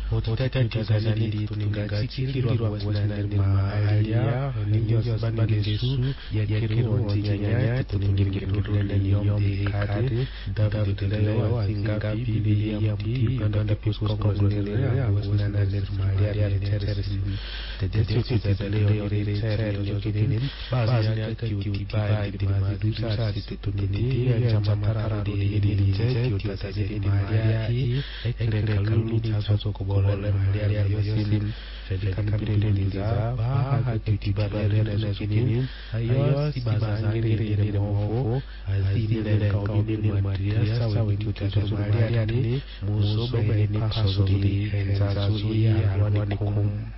Otitati zaidi tuningachikirwa wazana maalia ninyo zbangesu yakiro ntiyanya tuningirudule yomde kade David asinga Biblia mti banda pisko konzonera wazana maalia teresi Tedesu tadaleo rete yokinin bazi yaki bai di madusa situnini ya jamatara de edilite yotazade maalia ekre kaluni tazo kobolem maalia yosim Fedikapire niza baha kitibare nezokinin ayo sibazangire mofo azile kaubini maria sawe tutazomaalia ni muso bene pasori enzazuya alwani kum